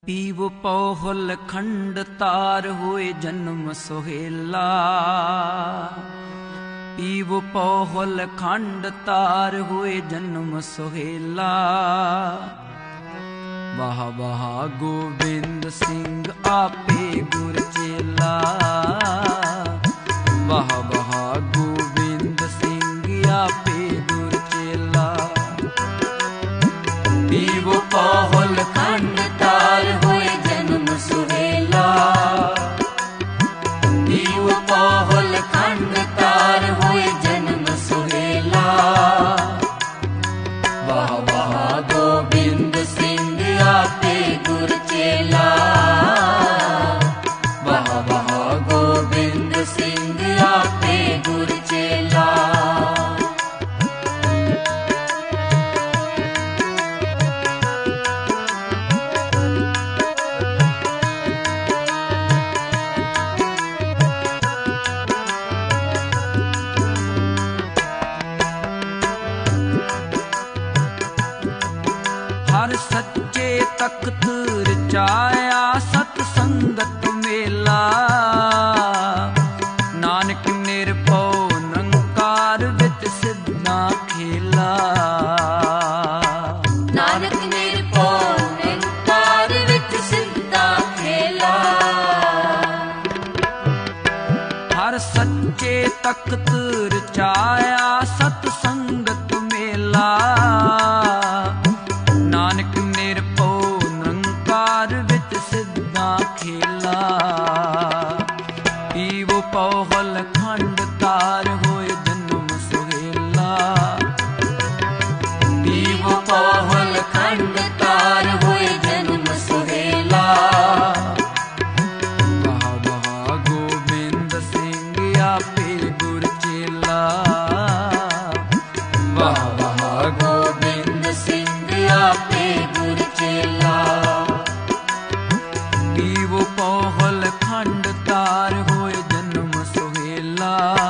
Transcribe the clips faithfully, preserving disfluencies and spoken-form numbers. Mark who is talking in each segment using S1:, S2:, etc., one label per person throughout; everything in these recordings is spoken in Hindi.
S1: पीव पौहल खंड तार हुए जन्म सोहेला। पीव पौहल खंड तार हुए जन्म सोहेला। वाह वाह गोविंद सिंह आपे गुर चेला। वाह वाह गोविंद सिंह आपे गुर चेला। पीव पौहल खंड तार हुए जन्म सोहेला। पीव पौहल खंड तार हुए जन्म सोहेला। वाह वाह गोविंद सिंह आपे गुर चेला। वाह वाह गोविंद सिंह आपे गुर चेला। हर सच्चे तख्त रचाया सतसंगत मेला। नानक निरभउ निरंकार विच सिद्धा खेला। नानक निरभउ निरंकार विच सिद्धा खेला। हर सच्चे तख्त रचाया सतसंगत मेला। नानक निरभउ निरंकार विच सिद्धा खेला। पीव पौहल खंड तार होए जन्म सोहेला। पीव पौहल खंड तार होए जन्म सोहेला। वाह वाह गोविंद सिंह आपे गुर चेला। वाह वाह गोविंद सिंह आपे गुर चेला। पीव पौहल खंड तार होए जन्म सोहेला।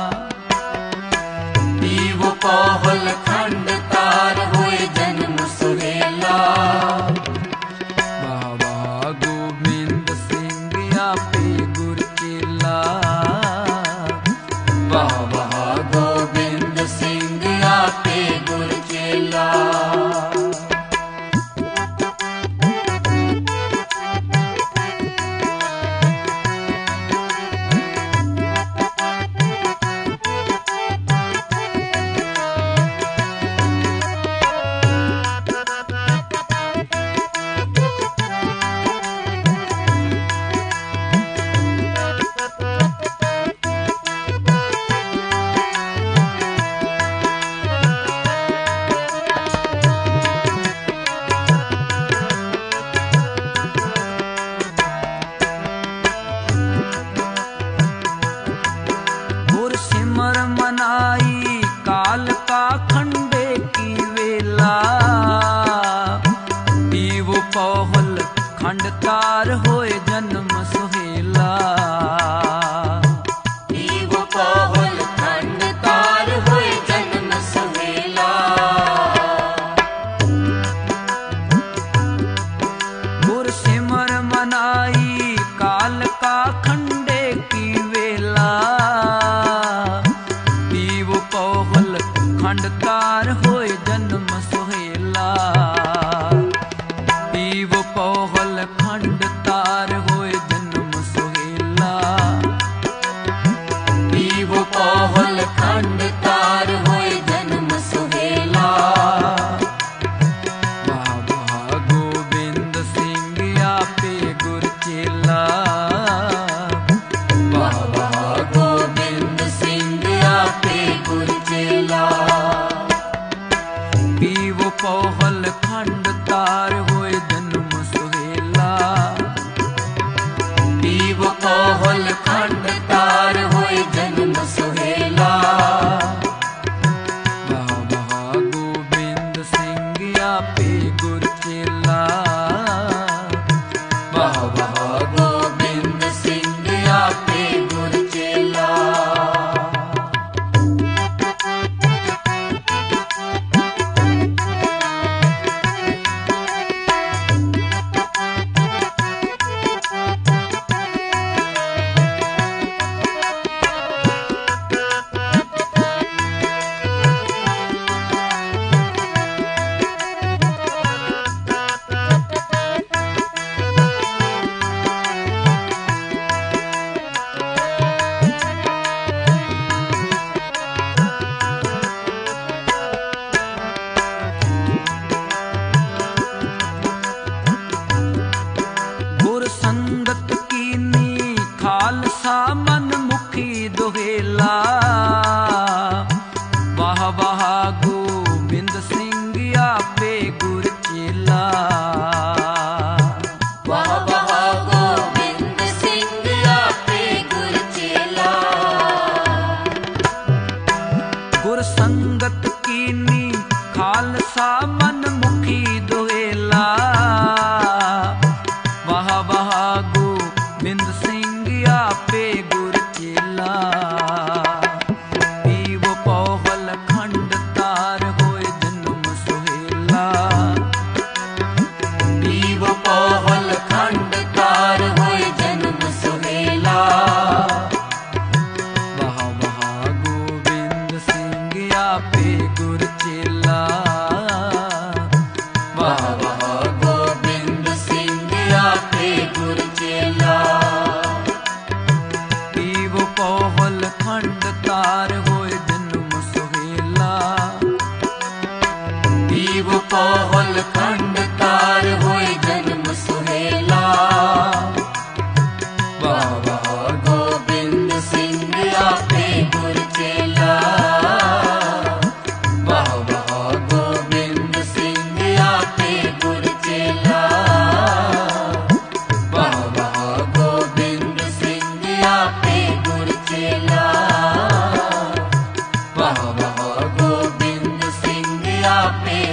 S1: पीव पौहल खंड तार होए जन्म सोहेला। वाह वाह गोविंद सिंह आपे गुर चेला। वाह वाह गोविंद सिंह आपे गुर चेला। गुर सिमर मनाई काल का खंडे की वेला। पीव पौहल खंड तार होए जन्म सोहेला। पीव पौहल खंड तार होए जन्म सोहेला। गुर सिमर मनाई काल का खंडे की वेला। पीव पौहल खंड तार होए जन्म सोहेला। पीव पौहल खंड तार होए जन्म सोहेला।
S2: मैया पे